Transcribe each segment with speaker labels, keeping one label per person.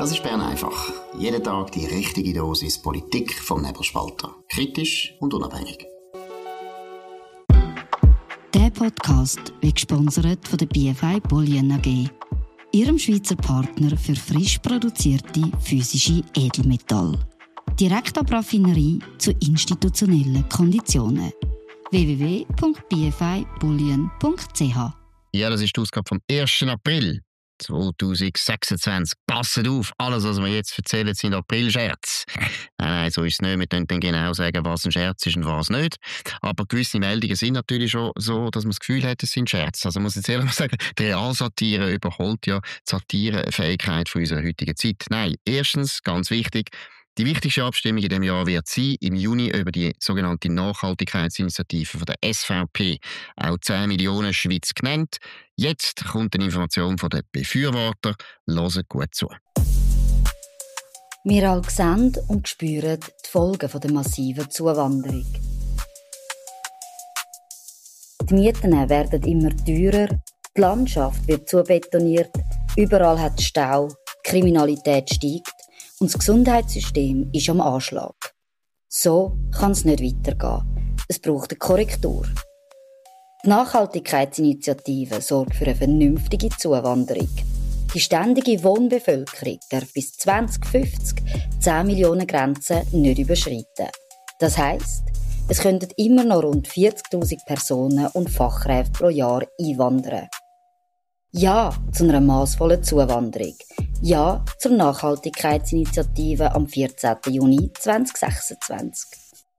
Speaker 1: Das ist Bern einfach. Jeden Tag die richtige Dosis Politik vom Nebelspalter. Kritisch und unabhängig.
Speaker 2: Der Podcast wird gesponsert von der BFI Bullion AG, ihrem Schweizer Partner für frisch produzierte physische Edelmetalle. Direkt ab Raffinerie zu institutionellen Konditionen. www.bfibullion.ch.
Speaker 3: Ja, das ist die Ausgabe vom 1. April 2026. Passet auf, alles, was wir jetzt erzählen, sind April-Scherz. Nein, so ist es nicht. Wir können dann genau sagen, was ein Scherz ist und was nicht. Aber gewisse Meldungen sind natürlich schon so, dass man das Gefühl hat, es sind Scherze. Also muss ich jetzt ehrlich mal sagen, die Realsatire überholt ja die Satirefähigkeit von unserer heutigen Zeit. Nein, erstens, ganz wichtig, die wichtigste Abstimmung in diesem Jahr wird sein, im Juni über die sogenannte Nachhaltigkeitsinitiative von der SVP, auch 10 Millionen Schweiz genannt. Jetzt kommt eine Information von den Befürwortern. Hört gut zu.
Speaker 2: Wir alle sehen und spüren die Folgen der massiven Zuwanderung. Die Mieten werden immer teurer, die Landschaft wird zubetoniert, überall hat es Stau, die Kriminalität steigt und das Gesundheitssystem ist am Anschlag. So kann es nicht weitergehen. Es braucht eine Korrektur. Die Nachhaltigkeitsinitiative sorgt für eine vernünftige Zuwanderung. Die ständige Wohnbevölkerung darf bis 2050 die 10 Millionen Grenze nicht überschreiten. Das heisst, es könnten immer noch rund 40'000 Personen und Fachkräfte pro Jahr einwandern. Ja zu einer massvollen Zuwanderung. Ja zur Nachhaltigkeitsinitiative am 14. Juni 2026.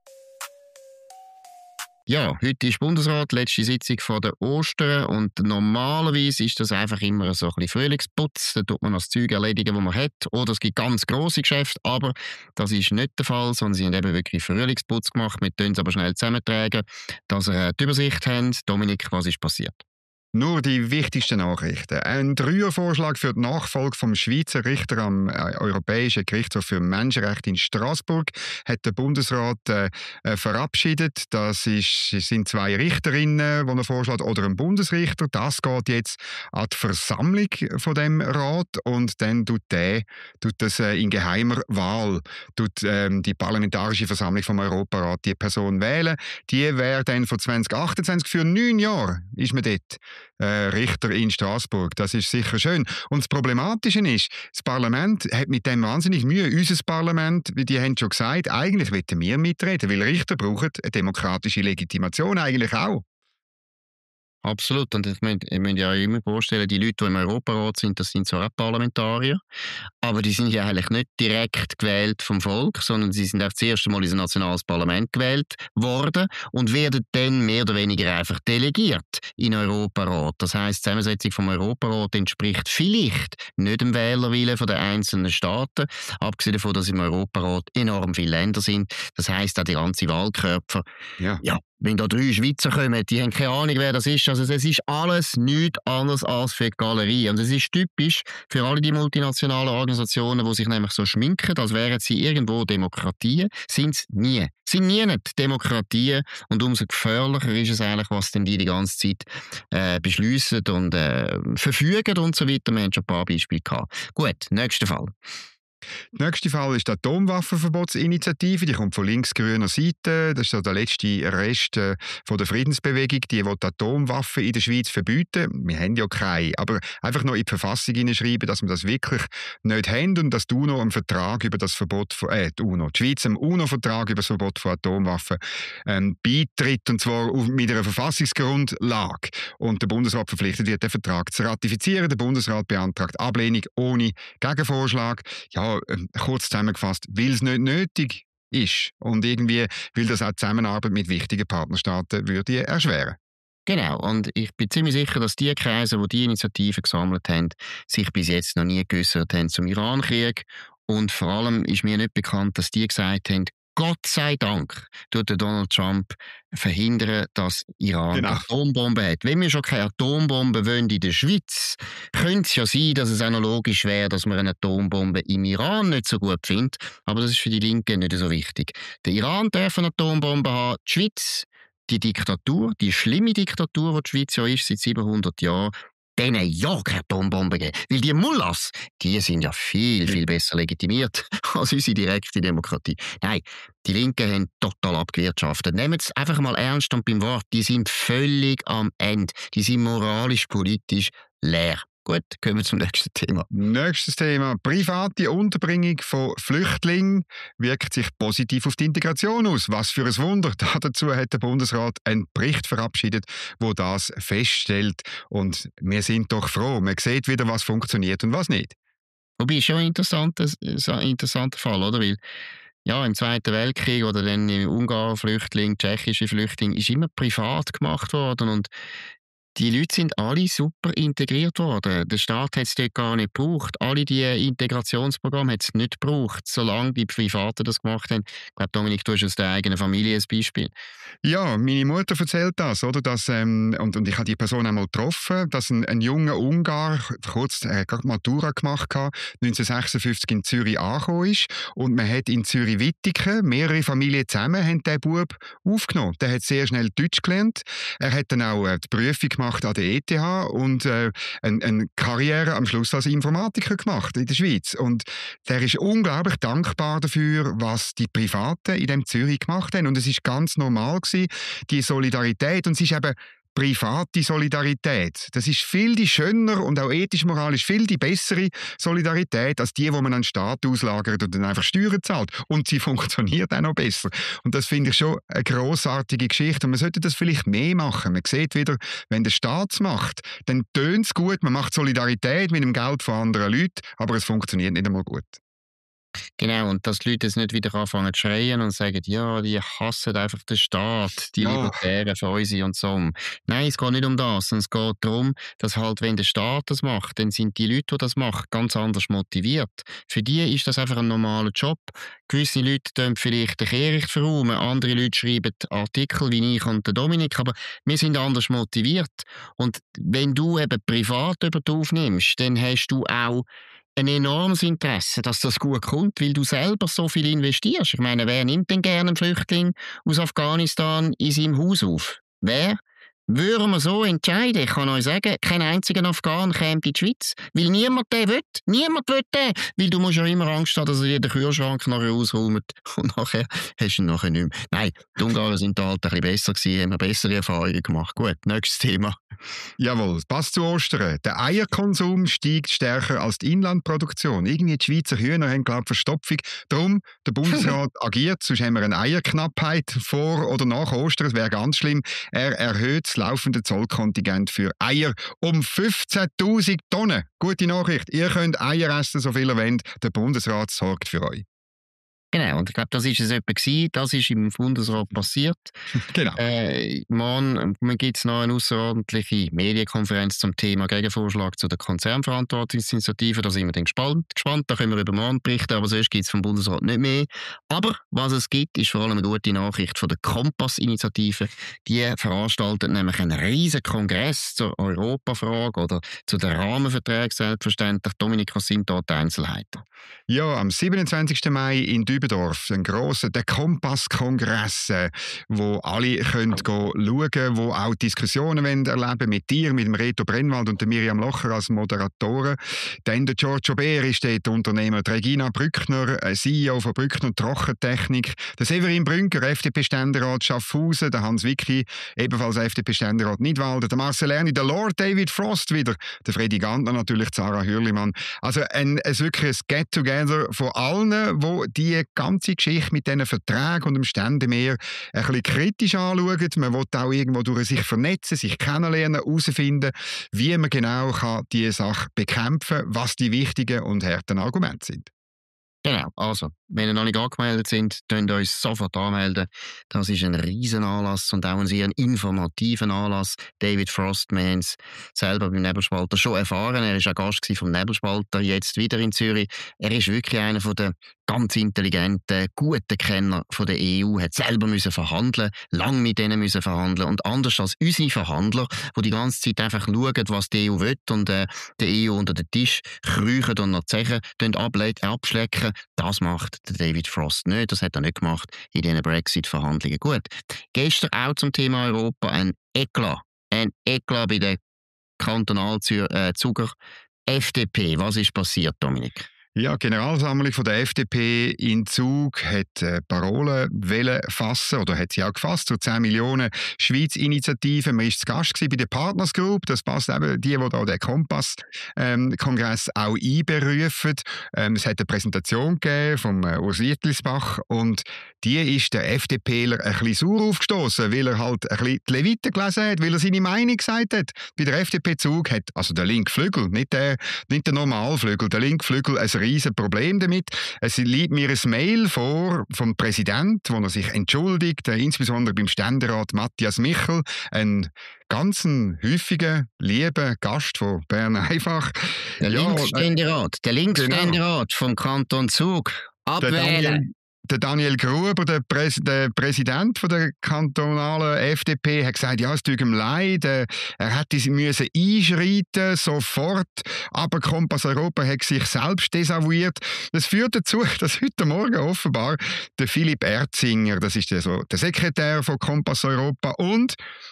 Speaker 3: Ja, heute ist Bundesrat, letzte Sitzung vor der Ostern und normalerweise ist das einfach immer so ein bisschen Frühlingsputz. Da tut man noch das Zeug erledigen, das man hat. Oder es gibt ganz grosse Geschäfte, aber das ist nicht der Fall, sondern sie haben eben wirklich Frühlingsputz gemacht. Wir tun es aber schnell zusammentragen, dass ihr die Übersicht habt. Dominik, was ist passiert?
Speaker 4: Nur die wichtigsten Nachrichten. Ein Dreiervorschlag für die Nachfolge vom Schweizer Richter am Europäischen Gerichtshof für Menschenrechte in Straßburg hat der Bundesrat verabschiedet. Sind 2 Richterinnen, die er vorschlägt, oder ein Bundesrichter. Das geht jetzt an die Versammlung von dem Rat und dann tut das in geheimer Wahl die Parlamentarische Versammlung vom Europarat die Person wählen. Die wäre dann von 2028 für 9 Jahre ist man dort. Richter in Straßburg. Das ist sicher schön. Und das Problematische ist, das Parlament hat mit dem wahnsinnig Mühe. Unser Parlament, die haben schon gesagt, eigentlich wollen wir mitreden, weil Richter brauchen eine demokratische Legitimation eigentlich auch.
Speaker 3: Absolut. Und ich muss ja immer vorstellen, die Leute, die im Europarat sind, das sind zwar auch Parlamentarier, aber die sind ja eigentlich nicht direkt gewählt vom Volk, sondern sie sind auch das erste Mal in ein nationales Parlament gewählt worden und werden dann mehr oder weniger einfach delegiert in den Europarat. Das heisst, die Zusammensetzung vom Europarat entspricht vielleicht nicht dem Wählerwillen der einzelnen Staaten, abgesehen davon, dass im Europarat enorm viele Länder sind. Das heisst, auch die ganze Wahlkörper. Ja. Wenn da 3 Schweizer kommen, die haben keine Ahnung, wer das ist. Also es ist alles nichts anderes als für die Galerie. Und es ist typisch für alle die multinationalen Organisationen, die sich nämlich so schminken, als wären sie irgendwo Demokratien. Sind es nie. Sind nie nicht Demokratien. Und umso gefährlicher ist es eigentlich, was denn die ganze Zeit beschliessen und verfügen und so weiter. Wir haben schon ein paar Beispiele gehabt. Gut, nächster Fall.
Speaker 4: Der nächste Fall ist die Atomwaffenverbotsinitiative. Die kommt von links-grüner Seite. Das ist so der letzte Rest von der Friedensbewegung. Die will Atomwaffen in der Schweiz verbieten. Wir haben ja keine. Aber einfach noch in die Verfassung hineinschreiben, dass wir das wirklich nicht haben und dass die UNO einen Vertrag über das Verbot von, die Schweiz einem UNO-Vertrag über das Verbot von Atomwaffen beitritt. Und zwar mit einer Verfassungsgrundlage. Und der Bundesrat verpflichtet wird, den Vertrag zu ratifizieren. Der Bundesrat beantragt Ablehnung ohne Gegenvorschlag. Ja, kurz zusammengefasst, weil es nicht nötig ist und irgendwie, weil das auch die Zusammenarbeit mit wichtigen Partnerstaaten würde erschweren.
Speaker 3: Genau, und ich bin ziemlich sicher, dass die Kreise, die Initiative gesammelt haben, sich bis jetzt noch nie geäussert haben zum Irankrieg. Und vor allem ist mir nicht bekannt, dass die gesagt haben, Gott sei Dank tut Donald Trump verhindern, dass Iran Atombomben hat. Wenn wir schon keine Atombomben wollen in der Schweiz, könnte es ja sein, dass es auch noch logisch wäre, dass man eine Atombombe im Iran nicht so gut findet. Aber das ist für die Linken nicht so wichtig. Der Iran darf eine Atombombe haben, die Schweiz, die Diktatur, die schlimme Diktatur, die die Schweiz ja ist, seit 700 Jahren, denen ja keine Atombomben geben. Weil die Mullahs, die sind ja viel, viel besser legitimiert als unsere direkte Demokratie. Nein, die Linken haben total abgewirtschaftet. Nehmen Sie es einfach mal ernst und beim Wort, die sind völlig am Ende. Die sind moralisch, politisch leer. Gut, kommen wir zum nächsten Thema.
Speaker 4: Nächstes Thema. Private Unterbringung von Flüchtlingen wirkt sich positiv auf die Integration aus. Was für ein Wunder. Dazu hat der Bundesrat einen Bericht verabschiedet, wo das feststellt. Und wir sind doch froh. Man sieht wieder, was funktioniert und was nicht.
Speaker 3: Wobei, ist schon ein interessanter Fall, oder? Weil ja, im Zweiten Weltkrieg oder dann im Ungarn-Flüchtling, tschechische Flüchtling, ist immer privat gemacht worden und die Leute sind alle super integriert worden. Der Staat hat es dort gar nicht gebraucht. Alle diese Integrationsprogramme hat es nicht gebraucht, solange die Privaten das gemacht haben. Ich glaube, Dominik, du hast aus der eigenen Familie ein Beispiel.
Speaker 4: Ja, meine Mutter erzählt das, oder? Dass, und ich habe die Person einmal getroffen, dass ein junger Ungar kurz gerade Matura gemacht hat, 1956 in Zürich angekommen ist. Und man hat in Zürich-Wittigen, mehrere Familien zusammen, haben den Bub aufgenommen. Der hat sehr schnell Deutsch gelernt. Er hat dann auch die Prüfung gemacht an der ETH und eine Karriere am Schluss als Informatiker gemacht in der Schweiz. Und der ist unglaublich dankbar dafür, was die Privaten in dem Zürich gemacht haben. Und es ist ganz normal gewesen, die Solidarität. Und es ist eben private Solidarität. Das ist viel die schöner und auch ethisch-moralisch viel die bessere Solidarität als die man an den Staat auslagert und dann einfach Steuern zahlt. Und sie funktioniert auch noch besser. Und das finde ich schon eine grossartige Geschichte. Und man sollte das vielleicht mehr machen. Man sieht wieder, wenn der Staat es macht, dann tönt es gut, man macht Solidarität mit dem Geld von anderen Leuten, aber es funktioniert nicht einmal gut.
Speaker 3: Genau, und dass die Leute jetzt nicht wieder anfangen zu schreien und sagen, ja, die hassen einfach den Staat, die Libertären von uns und so. Nein, es geht nicht um das, sondern es geht darum, dass halt, wenn der Staat das macht, dann sind die Leute, die das machen, ganz anders motiviert. Für die ist das einfach ein normaler Job. Gewisse Leute tun vielleicht den Kehricht verräumen, andere Leute schreiben Artikel wie ich und der Dominik, aber wir sind anders motiviert. Und wenn du eben privat jemanden aufnimmst, dann hast du auch ein enormes Interesse, dass das gut kommt, weil du selber so viel investierst. Ich meine, wer nimmt denn gerne einen Flüchtling aus Afghanistan in seinem Haus auf? Wer? Würden wir so entscheiden, ich kann euch sagen, kein einziger Afghan käme in die Schweiz, weil niemand den will. Niemand will den, weil du musst ja immer Angst haben, dass er den Kühlschrank nachher ausräumt und nachher hast du ihn nachher nicht mehr. Nein, die Ungarn sind da halt ein bisschen besser gewesen, haben bessere Erfahrungen gemacht. Gut, nächstes Thema.
Speaker 4: Jawohl, passt zu Ostern. Der Eierkonsum steigt stärker als die Inlandproduktion. Irgendwie die Schweizer Hühner haben, glaube ich, Verstopfung. Darum, der Bundesrat agiert, sonst haben wir eine Eierknappheit vor oder nach Ostern. Es wäre ganz schlimm. Er erhöht das laufende Zollkontingent für Eier um 15.000 Tonnen. Gute Nachricht, ihr könnt Eier essen, so viel ihr wollt. Der Bundesrat sorgt für euch.
Speaker 3: Genau, und ich glaube, das war es etwa gewesen. Das ist im Bundesrat passiert.
Speaker 4: Genau.
Speaker 3: Morgen gibt es noch eine außerordentliche Medienkonferenz zum Thema Gegenvorschlag zu der Konzernverantwortungsinitiative. Da sind wir dann gespannt. Da können wir über morgen berichten, aber sonst gibt es vom Bundesrat nicht mehr. Aber was es gibt, ist vor allem eine gute Nachricht von der Kompass-Initiative. Die veranstaltet nämlich einen riesen Kongress zur Europafrage oder zu den Rahmenverträgen selbstverständlich. Dominik, was sind dort die Einzelheiten?
Speaker 4: Ja, am 27. Mai in Dübendorf, ein grosser Kompass-Kongress, wo alle können schauen, wo auch Diskussionen erleben mit dir, mit dem Reto Brennwald und der Miriam Locher als Moderatoren. Dann der Giorgio Beer ist dort Unternehmer, die Regina Brückner, CEO von Brückner Trockentechnik, der Severin Brünker, FDP-Ständerat Schaffhausen, der Hans Wicki, ebenfalls FDP-Ständerat Nidwalden, der Marcel Erni, der Lord David Frost wieder, der Freddy Gantner natürlich, Sarah Hürlimann. Also ein wirklich Get-Together von allen, wo die ganze Geschichte mit diesen Verträgen und dem Ständemeer ein bisschen kritisch anschauen. Man will auch irgendwo durch sich vernetzen, sich kennenlernen, herausfinden, wie man genau diese Sache bekämpfen kann, was die wichtigen und harten Argumente sind.
Speaker 3: Genau, also, wenn ihr noch nicht angemeldet sind, könnt ihr euch sofort anmelden. Das ist ein riesen Anlass und auch ein sehr informativen Anlass. David Frost, wir haben es selber beim Nebelspalter schon erfahren. Er war auch Gast vom Nebelspalter, jetzt wieder in Zürich. Er ist wirklich einer der ganz intelligenten, guten Kenner von der EU, hat selber müssen verhandeln, lang mit denen müssen verhandeln und anders als unsere Verhandler, die die ganze Zeit einfach schauen, was die EU will und der EU unter den Tisch kriechen und noch Zechen abschlecken. Das macht der David Frost nicht, das hat er nicht gemacht in diesen Brexit-Verhandlungen. Gut, gestern auch zum Thema Europa ein Eklat bei den Kantonalzuger FDP. Was ist passiert, Dominik?
Speaker 4: Ja, die Generalversammlung von der FDP in Zug hat Parolen fassen oder hat sie auch gefasst zur 10 Millionen Schweiz-Initiative. Man war zu Gast bei der Partners Group. Das passt eben die da den Kompass-Kongress auch einberufen. Es hat eine Präsentation gegeben vom Urs Wittlisbach und die ist der FDPler ein bisschen sauer aufgestoßen, weil er halt ein bisschen die Leviten gelesen hat, weil er seine Meinung gesagt hat. Bei der FDP-Zug hat also der linke Flügel, nicht der Normalflügel, der linke Flügel ein riesen Problem damit. Es liegt mir ein Mail vor vom Präsidenten, wo er sich entschuldigt, insbesondere beim Ständerat Matthias Michel, ein ganz häufiger, lieber Gast von Bern einfach.
Speaker 3: Der Linksständerat vom Kanton Zug. Abwählen.
Speaker 4: Der Daniel Gruber, der Präsident der kantonalen FDP, hat gesagt, ja, es tut ihm leid, er hätte einschreiten sofort, aber Kompass Europa hat sich selbst desavouiert. Das führt dazu, dass heute Morgen offenbar der Philipp Erzinger, das ist der Sekretär von Kompass Europa und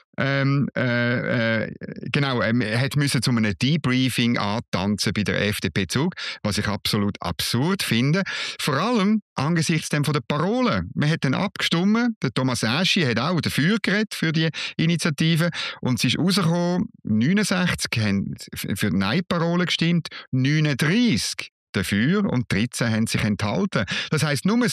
Speaker 4: er musste zu einem Debriefing antanzen bei der FDP-Zug, was ich absolut absurd finde. Vor allem angesichts von der Parolen. Man hat dann abgestimmt, der Thomas Eschi hat auch dafür geredet, für die Initiative, und es ist rausgekommen, 69 haben für die Nein-Parole gestimmt, 39 dafür und 13 haben sich enthalten. Das heisst, nur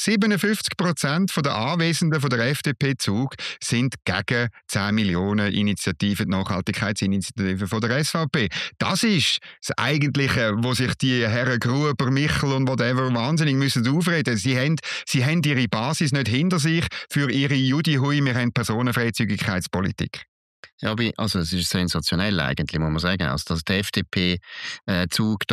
Speaker 4: 57% der Anwesenden von der FDP-Zug sind gegen 10 Millionen Initiativen, die Nachhaltigkeitsinitiative von der SVP. Das ist das Eigentliche, wo sich die Herren Gruber, Michel und whatever wahnsinnig müssen aufreden. Sie haben ihre Basis nicht hinter sich für ihre Judihui, wir haben Personenfreizügigkeitspolitik.
Speaker 3: Ja, also es ist sensationell eigentlich, muss man sagen. Also, dass der FDP-Zug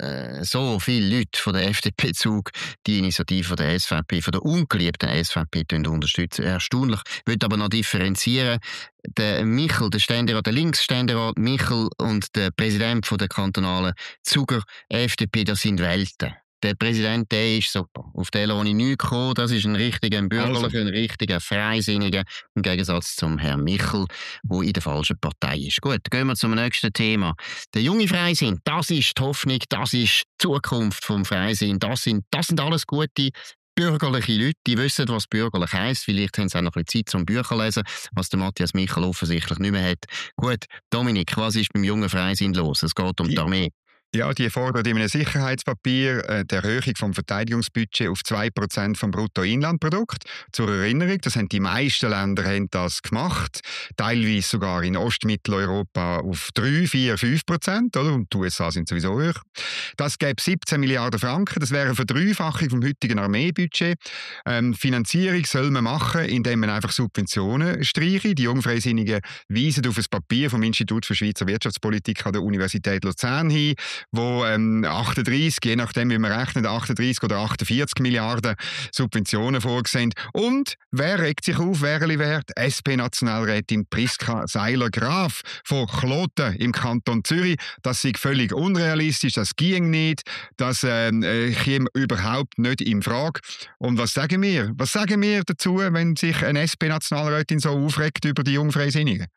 Speaker 3: so viele Leute von der FDP-Zug die Initiative von der SVP, von der ungeliebten SVP unterstützen. Erstaunlich. Ich will aber noch differenzieren. Der Michel, der Ständerat, der Linksständerat Michel und der Präsident von der kantonalen Zuger FDP, das sind Welten. Der Präsident, der ist super. Auf den lasse ich nichts kommen. Das ist ein richtiger bürgerlicher, ein richtiger Freisinniger. Im Gegensatz zum Herrn Michel, der in der falschen Partei ist. Gut, gehen wir zum nächsten Thema. Der junge Freisinn, das ist die Hoffnung, das ist die Zukunft vom Freisinn. Das sind alles gute bürgerliche Leute, die wissen, was bürgerlich heisst. Vielleicht haben sie auch noch ein bisschen Zeit zum Bücher lesen, was der Matthias Michel offensichtlich nicht mehr hat. Gut, Dominik, was ist beim jungen Freisinn los? Es geht um die Armee.
Speaker 4: Ja, die fordern in einem Sicherheitspapier die Erhöhung vom Verteidigungsbudget auf 2% vom Bruttoinlandprodukt. Zur Erinnerung, die meisten Länder haben das gemacht, teilweise sogar in Ostmitteleuropa auf 3, 4, 5%, oder? Und die USA sind sowieso höher. Das gäbe 17 Milliarden Franken, das wäre eine Verdreifachung vom heutigen Armeebudget. Finanzierung soll man machen, indem man einfach Subventionen streiche. Die Jungfreisinnigen weisen auf ein Papier vom Institut für Schweizer Wirtschaftspolitik an der Universität Luzern hin, wo 38, je nachdem wie man rechnet, 38 oder 48 Milliarden Subventionen vorgesehen. Und wer regt sich auf, wert? SP-Nationalrätin Priska Seiler-Graf von Kloten im Kanton Zürich. Das sei völlig unrealistisch, das ging nicht, das käme überhaupt nicht in Frage. Und was sagen wir? Was sagen wir dazu, wenn sich eine SP-Nationalrätin so aufregt über die Jungfreisinnigen?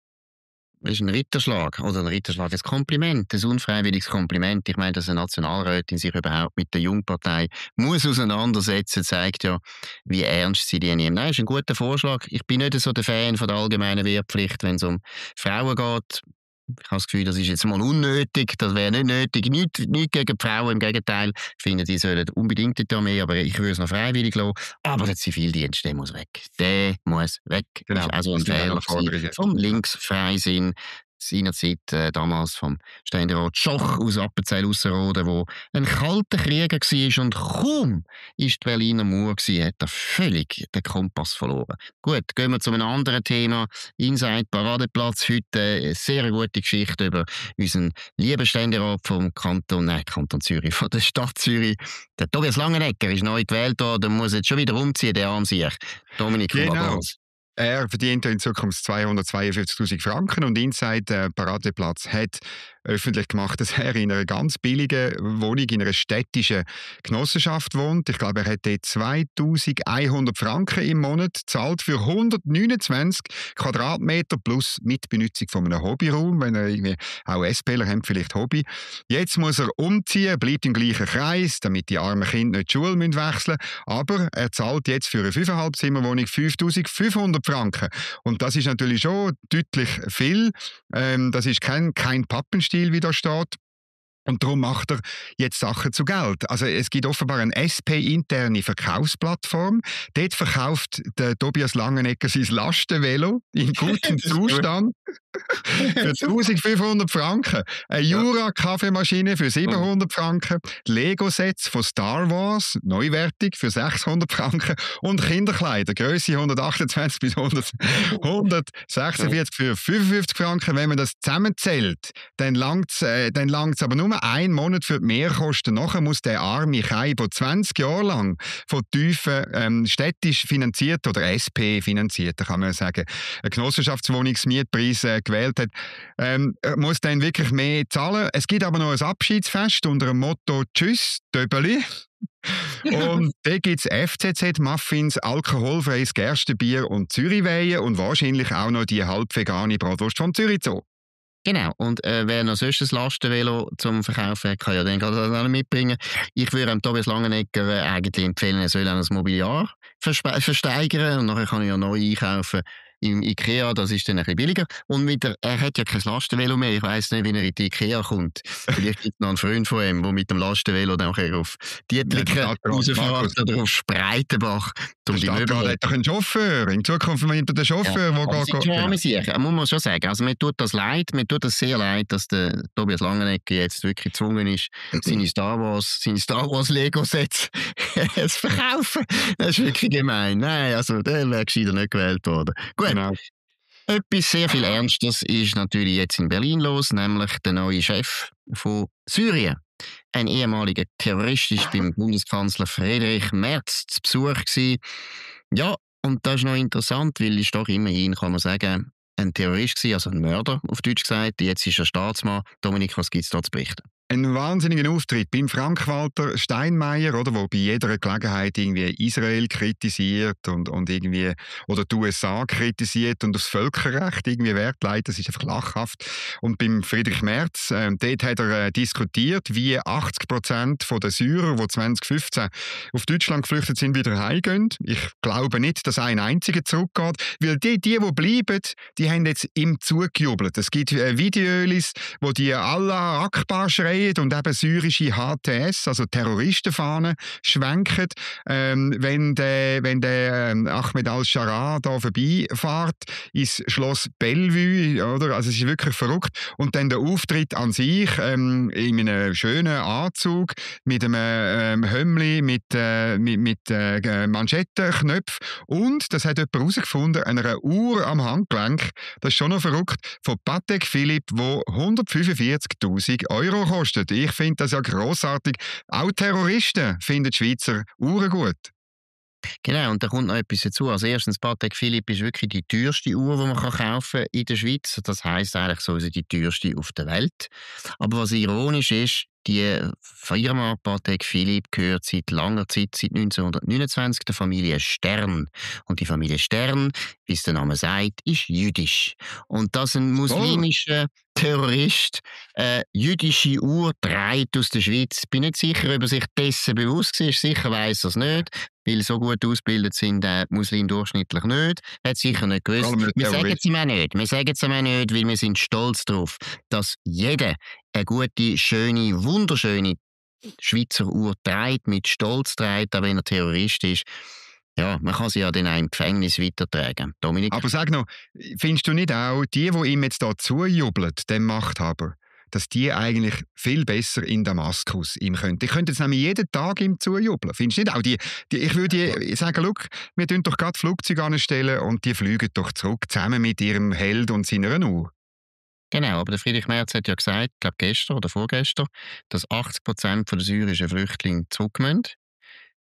Speaker 3: Das ist ein Ritterschlag, ein Kompliment, ein unfreiwilliges Kompliment. Ich meine, dass eine Nationalrätin sich überhaupt mit der Jungpartei muss auseinandersetzen, zeigt ja, wie ernst sie die nehmen. Nein, das ist ein guter Vorschlag. Ich bin nicht so der Fan von der allgemeinen Wehrpflicht, wenn es um Frauen geht. Ich habe das Gefühl, das ist jetzt mal unnötig, das wäre nicht nötig. Nicht gegen die Frauen, im Gegenteil. Ich finde, die sollen unbedingt in die Armee, aber ich würde es noch freiwillig lassen. Aber der Zivildienst, der muss weg. Der muss weg.
Speaker 4: Genau.
Speaker 3: Das ist also ein Fehler vom Linksfreisinn. Seinerzeit damals vom Ständerat Schoch aus Appenzell-Ausserrhoden, wo ein kalter Krieger war und kaum ist die Berliner Mauer gewesen, hat er völlig den Kompass verloren. Gut, gehen wir zu einem anderen Thema. Inside Paradeplatz, heute eine sehr gute Geschichte über unseren lieben Ständerat vom Kanton Zürich, von der Stadt Zürich. Der Tobias Langenegger ist neu gewählt worden, muss jetzt schon wieder umziehen, der Armsiech. Dominik,
Speaker 4: genau. Er verdient in Zukunft 252'000 Franken und Inside Paradeplatz hat öffentlich gemacht, dass er in einer ganz billigen Wohnung in einer städtischen Genossenschaft wohnt. Ich glaube, er hat dort 2100 Franken im Monat gezahlt für 129 Quadratmeter plus Mitbenutzung von einem Hobbyraum, wenn er irgendwie auch SPler haben, vielleicht Hobby. Jetzt muss er umziehen, bleibt im gleichen Kreis, damit die armen Kinder nicht die Schule wechseln müssen. Aber er zahlt jetzt für eine 5,5 Zimmerwohnung 5500 Franken. Und das ist natürlich schon deutlich viel. Das ist kein Pappenstiel, wie da steht. Und darum macht er jetzt Sachen zu Geld. Also es gibt offenbar eine SP-interne Verkaufsplattform. Dort verkauft der Tobias Langenegger sein Lastenvelo in gutem Zustand für 1500 Franken. Eine Jura-Kaffeemaschine für 700 Franken. Lego-Sets von Star Wars, neuwertig, für 600 Franken. Und Kinderkleider, Grösse 128 bis 146 für 55 Franken. Wenn man das zusammenzählt, dann langt es aber nur einen Monat für die Mehrkosten. Nachher muss der arme Kai, der 20 Jahre lang von tiefen städtisch finanziert oder SP finanziert, kann man sagen, einen Genossenschaftswohnungsmietpreis gewählt hat, muss dann wirklich mehr zahlen. Es gibt aber noch ein Abschiedsfest unter dem Motto «Tschüss, Döbeli». Und da gibt es FCZ-Muffins, alkoholfreies Gerstenbier und Zürichweihen und wahrscheinlich auch noch die halbvegane Bratwurst vom Zürich Zoo.
Speaker 3: Genau, und wer noch sonst ein Lastenvelo zum Verkaufen hat, kann ja dann gerade mitbringen. Ich würde Tobias Langenegger eigentlich empfehlen, er soll auch das Mobiliar versteigern und nachher kann er ja neu einkaufen im Ikea, das ist dann ein bisschen billiger. Und er hat ja kein Lastenvelo mehr, ich weiss nicht, wie er in die Ikea kommt. Vielleicht gibt es noch einen Freund von ihm, der mit dem Lastenvelo dann auf Dietliken rausfährt oder auf Spreitenbach.
Speaker 4: Der Stadtrat hat doch einen Chauffeur. In Zukunft nimmt er den Chauffeur, der geht.
Speaker 3: Ja, muss man schon sagen. Also mir tut das sehr leid, dass der Tobias Langenegger jetzt wirklich gezwungen ist, seine Star Wars Lego-Sets zu verkaufen. Das ist wirklich gemein. Nein, also der wäre gescheiter nicht gewählt worden. Gut. Genau. Etwas sehr viel Ernstes ist natürlich jetzt in Berlin los, nämlich der neue Chef von Syrien. Ein ehemaliger Terrorist ist beim Bundeskanzler Friedrich Merz zu Besuch gewesen. Ja, und das ist noch interessant, weil ist doch immerhin, kann man sagen, ein Terrorist gewesen, also ein Mörder, auf Deutsch gesagt. Jetzt ist er Staatsmann. Dominik, was gibt es da zu berichten?
Speaker 4: Ein wahnsinniger Auftritt beim Frank-Walter Steinmeier, oder, wo bei jeder Gelegenheit irgendwie Israel kritisiert und irgendwie, oder die USA kritisiert und das Völkerrecht irgendwie Wert legt. Das ist einfach lachhaft. Und beim Friedrich Merz, dort hat er diskutiert, wie 80% der Syrer, die 2015 auf Deutschland geflüchtet sind, wieder heimgehen. Ich glaube nicht, dass ein einziger zurückgeht, weil die bleiben, die haben jetzt ihm zugejubelt. Es gibt Videos, wo die Allah Akbar schreien und eben syrische HTS, also Terroristenfahnen, schwenken, wenn der Ahmed al-Sharaa da vorbeifährt ins Schloss Bellevue, oder? Also es ist wirklich verrückt. Und dann der Auftritt an sich in einem schönen Anzug mit einem Hemdli mit Manschettenknöpfen und, das hat jemand herausgefunden, einer Uhr am Handgelenk, das ist schon noch verrückt, von Patek Philippe, wo 145'000 Euro kostet. Ich finde das ja grossartig. Auch Terroristen finden die Schweizer Uhren gut.
Speaker 3: Genau, und da kommt noch etwas dazu. Also erstens, Patek Philippe ist wirklich die teuerste Uhr, die man kaufen kann in der Schweiz. Das heisst eigentlich so, die teuerste auf der Welt. Aber was ironisch ist, die Firma Patek Philippe gehört seit langer Zeit, seit 1929, der Familie Stern. Und die Familie Stern, wie es der Name sagt, ist jüdisch. Und dass ein muslimischer Terrorist jüdische Uhr trägt aus der Schweiz, bin nicht sicher, ob er sich dessen bewusst war. Sicher weiss er es nicht, weil so gut ausgebildet sind Muslimen durchschnittlich nicht. Hat sicher nicht gewusst. Wir sagen es ihm auch nicht. Wir sagen es ihm auch nicht, weil wir sind stolz darauf, dass jeder eine gute, schöne, wunderschöne Schweizer Uhr trägt, mit Stolz trägt, auch wenn er Terrorist ist. Ja, man kann sie ja dann auch im Gefängnis weitertragen. Dominik?
Speaker 4: Aber sag noch, findest du nicht auch, die ihm jetzt da zujubeln, dem Machthaber, dass die eigentlich viel besser in Damaskus ihm könnten? Ich könnte jetzt nämlich jeden Tag ihm zujubeln. Findest du nicht auch? Ich würde sagen, schau, wir tun doch gerade Flugzeuge anstellen und die fliegen doch zurück, zusammen mit ihrem Held und seiner Uhr.
Speaker 3: Genau, aber der Friedrich Merz hat ja gesagt, ich glaube gestern oder vorgestern, dass 80% der syrischen Flüchtlinge zurück müssen.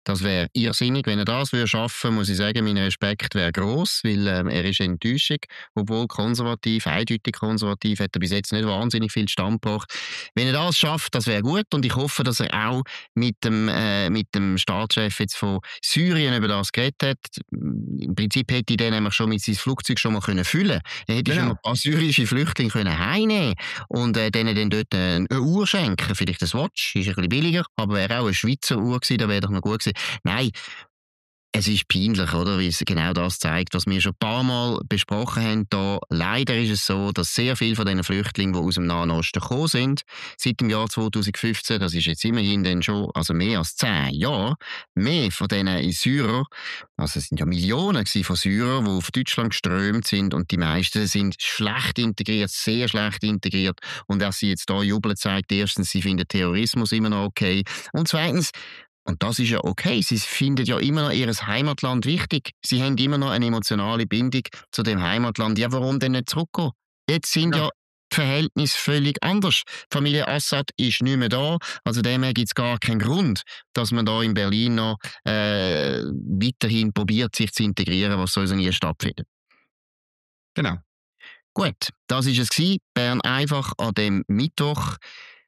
Speaker 3: Das wäre irrsinnig. Wenn er das schaffen würde, muss ich sagen, mein Respekt wäre gross, weil er ist eine Enttäuschung. Obwohl konservativ, eindeutig konservativ, hat er bis jetzt nicht wahnsinnig viel Standpunkt. Wenn er das schafft, das wäre gut. Und ich hoffe, dass er auch mit dem Staatschef jetzt von Syrien über das geredet hat. Im Prinzip hätte ich den nämlich schon mit seinem Flugzeug schon mal füllen können. Er hätte schon mal ein paar syrische Flüchtlinge heimnehmen und denen dann dort eine Uhr schenken. Vielleicht ein Watch, ist ein bisschen billiger, aber wäre auch eine Schweizer Uhr gewesen, da wäre doch noch gut gewesen. Nein, es ist peinlich, oder? Weil es genau das zeigt, was wir schon ein paar Mal besprochen haben. Da leider ist es so, dass sehr viele von diesen Flüchtlingen, die aus dem Nahen Osten gekommen sind, seit dem Jahr 2015, das ist jetzt immerhin dann schon mehr als 10 Jahre, mehr von diesen Syrern, also es sind ja Millionen von Syrern, die auf Deutschland geströmt sind und die meisten sind schlecht integriert, sehr schlecht integriert. Und was sie jetzt hier jubeln, zeigt erstens, sie finden Terrorismus immer noch okay und zweitens, und das ist ja okay. Sie finden ja immer noch ihr Heimatland wichtig. Sie haben immer noch eine emotionale Bindung zu dem Heimatland. Ja, warum denn nicht zurückgehen? Jetzt sind ja die Verhältnisse völlig anders. Die Familie Assad ist nicht mehr da. Also demher gibt es gar keinen Grund, dass man da in Berlin noch weiterhin probiert, sich zu integrieren, was sowieso nie stattfindet.
Speaker 4: Genau.
Speaker 3: Gut, das war es gewesen. Bern einfach an dem Mittwoch,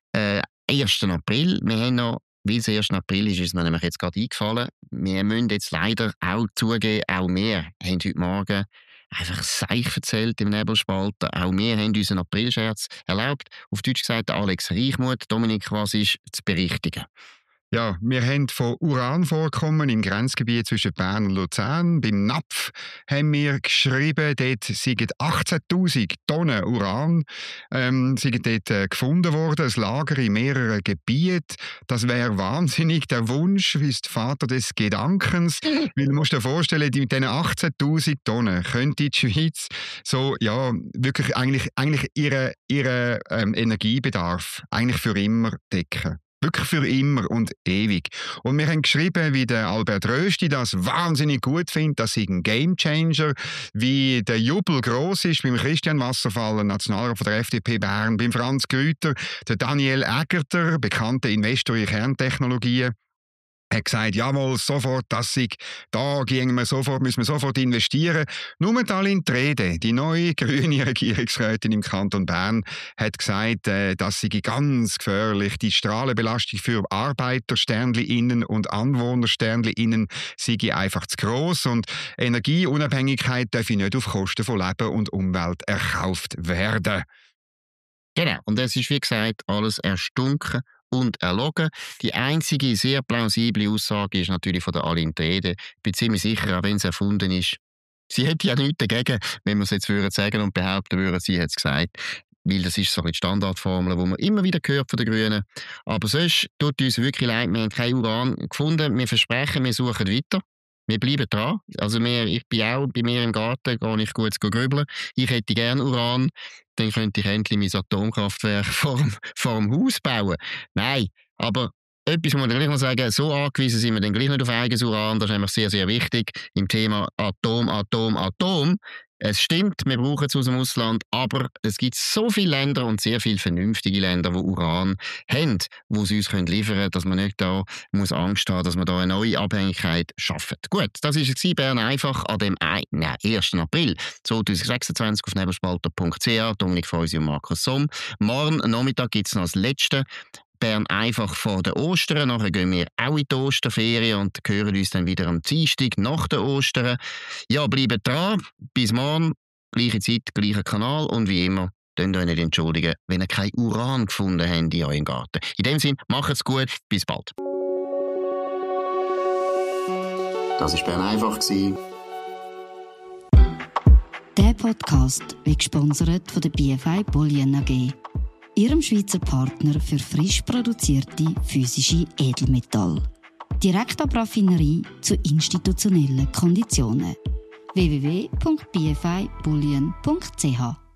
Speaker 3: 1. April. Wir haben noch, weil es 1. April ist, ist mir nämlich jetzt gerade eingefallen. Wir müssen jetzt leider auch zugeben, auch wir haben heute Morgen einfach Seich erzählt im Nebelspalter. Auch wir haben unseren Aprilscherz erlaubt. Auf Deutsch gesagt, Alex Reichmuth. Dominik, was ist zu berichtigen?
Speaker 4: Ja, wir haben von Uranvorkommen im Grenzgebiet zwischen Bern und Luzern. Beim NAPF haben wir geschrieben, dort seien 18'000 Tonnen Uran seien dort gefunden worden, ein Lager in mehreren Gebieten. Das wäre wahnsinnig der Wunsch, ist der Vater des Gedankens. Weil du musst dir vorstellen, mit diesen 18'000 Tonnen könnte die Schweiz so, ja, wirklich eigentlich ihren Energiebedarf eigentlich für immer decken. Wirklich für immer und ewig. Und wir haben geschrieben, wie der Albert Rösti das wahnsinnig gut findet, dass sie ein Gamechanger, wie der Jubel gross ist beim Christian Wasserfall, Nationalrat von der FDP Bern, beim Franz Grüter, der Daniel Egerter, bekannter Investor in Kerntechnologien, hat gesagt, jawohl, sofort, müssen wir sofort investieren. Nur Talin Trede, die neue grüne Regierungsrätin im Kanton Bern, hat gesagt, das sei ganz gefährlich. Die Strahlenbelastung für Arbeitersternli-Innen und Anwohnersternli-Innen sei einfach zu gross und Energieunabhängigkeit darf nicht auf Kosten von Leben und Umwelt erkauft werden.
Speaker 3: Genau, und es ist wie gesagt alles erstunken und erlogen. Die einzige sehr plausible Aussage ist natürlich von der Aline Trede. Ich bin ziemlich sicher, auch wenn es erfunden ist, sie hätte ja nichts dagegen, wenn wir es jetzt sagen und behaupten würden, sie hat es gesagt. Weil das ist so eine Standardformel, die man immer wieder hört von den Grünen. Aber sonst tut uns wirklich leid, wir haben kein Uran gefunden. Wir versprechen, wir suchen weiter. Wir bleiben dran. Also ich bin auch bei mir im Garten, gehe ich gut grübeln. Ich hätte gerne Uran. Dann könnte ich endlich mein Atomkraftwerk vor dem Haus bauen. Nein, aber etwas muss man gleich noch sagen, so angewiesen sind wir dann gleich nicht auf eigenes Uran. Das ist nämlich sehr, sehr wichtig im Thema Atom. Es stimmt, wir brauchen es aus dem Ausland, aber es gibt so viele Länder und sehr viele vernünftige Länder, die Uran haben, die sie uns liefern können, dass man nicht da muss Angst haben, dass man da eine neue Abhängigkeit schafft. Gut, das war es Bern einfach an dem 1. April 2026 auf nebelspalter.ch. Dominik Feusi und Markus Somm. Morgen Nachmittag gibt es noch das letzte Bern einfach vor den Ostern. Nachher gehen wir auch in die Osterferien und hören uns dann wieder am Dienstag nach den Ostern. Ja, bleibt dran. Bis morgen. Gleiche Zeit, gleicher Kanal. Und wie immer, könnt ihr euch nicht entschuldigen, wenn ihr kein Uran gefunden habt in eurem Garten. In dem Sinne, macht's gut. Bis bald.
Speaker 1: Das war Bern einfach.
Speaker 2: Der Podcast wird gesponsert von der BFI Bullion AG, ihrem Schweizer Partner für frisch produzierte physische Edelmetalle. Direkt ab Raffinerie zu institutionellen Konditionen. www.bfibullion.ch